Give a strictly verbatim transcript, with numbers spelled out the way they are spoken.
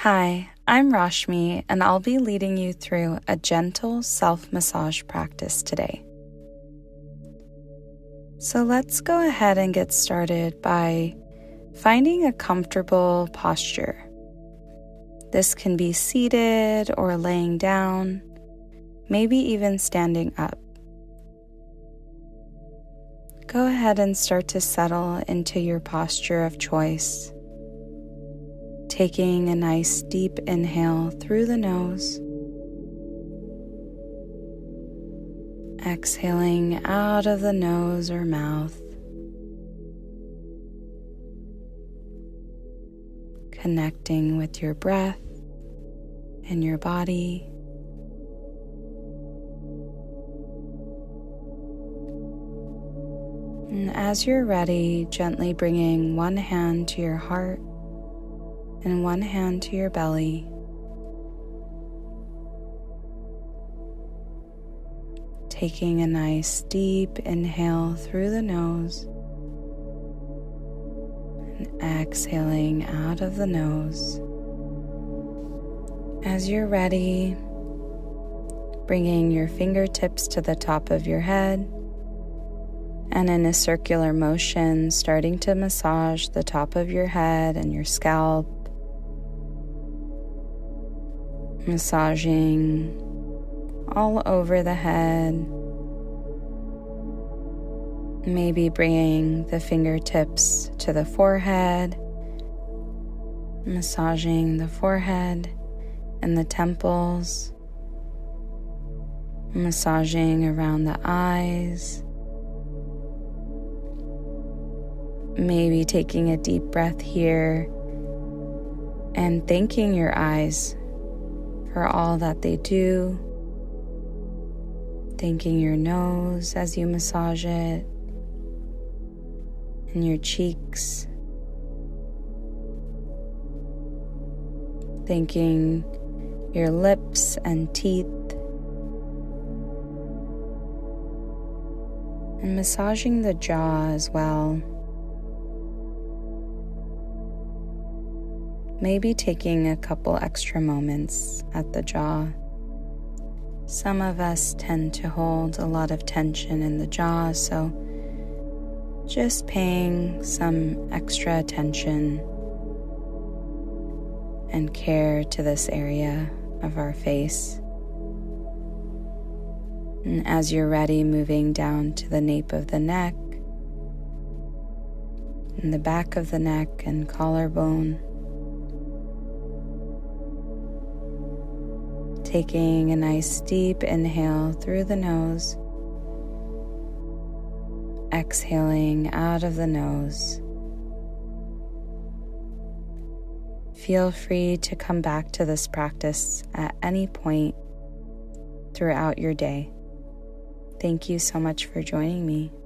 Hi, I'm Rashmi, and I'll be leading you through a gentle self-massage practice today. So let's go ahead and get started by finding a comfortable posture. This can be seated or laying down, maybe even standing up. Go ahead and start to settle into your posture of choice. Taking a nice deep inhale through the nose, exhaling out of the nose or mouth, connecting with your breath and your body. And as you're ready, gently bringing one hand to your heart and one hand to your belly. Taking a nice deep inhale through the nose and exhaling out of the nose. As you're ready, bringing your fingertips to the top of your head and in a circular motion, starting to massage the top of your head and your scalp. Massaging all over the head, maybe bringing the fingertips to the forehead, massaging the forehead and the temples, massaging around the eyes, maybe taking a deep breath here and thanking your eyes for all that they do, thanking your nose as you massage it, and your cheeks, thanking your lips and teeth, and massaging the jaw as well. Maybe taking a couple extra moments at the jaw. Some of us tend to hold a lot of tension in the jaw, so just paying some extra attention and care to this area of our face. And as you're ready, moving down to the nape of the neck, and the back of the neck and collarbone. Taking a nice deep inhale through the nose, exhaling out of the nose. Feel free to come back to this practice at any point throughout your day. Thank you so much for joining me.